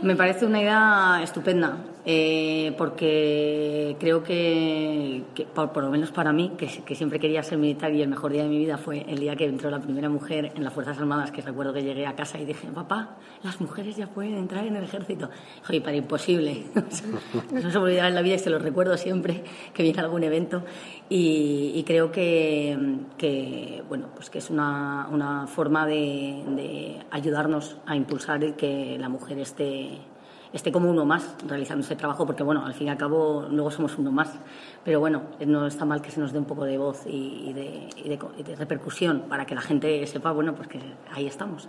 Me parece una idea estupenda, porque creo que por lo menos para mí, que siempre quería ser militar, y el mejor día de mi vida fue el día que entró la primera mujer en las Fuerzas Armadas, que recuerdo que llegué a casa y dije, papá, las mujeres ya pueden entrar en el ejército. Oye, para imposible. No se me olvidará en la vida y se lo recuerdo siempre que viene algún evento. Y creo que bueno, pues que es una forma de ayudarnos a impulsar el que la mujer esté como uno más realizando ese trabajo, porque bueno, al fin y al cabo luego somos uno más, pero bueno, no está mal que se nos dé un poco de voz y de repercusión para que la gente sepa, bueno, pues que ahí estamos.